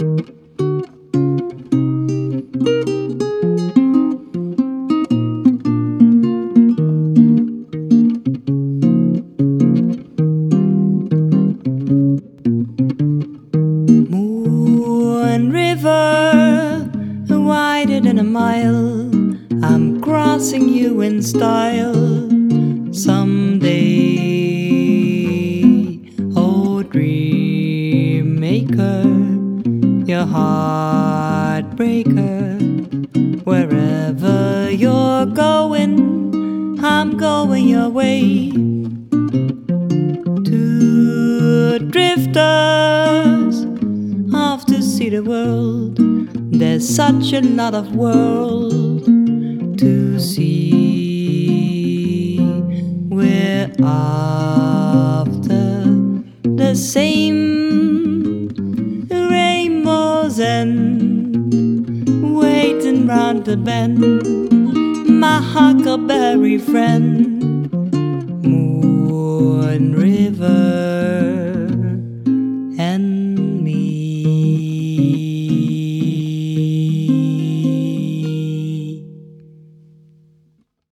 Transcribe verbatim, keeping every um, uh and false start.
Moon River, wider than a mile, I'm crossing you in style someday. Oh, dream maker, your heartbreaker, wherever you're going, I'm going your way. To drifters off to see the world, there's such a lot of world to see. We're after the same rainbows and waiting round the bend, my huckleberry friend. Moon River.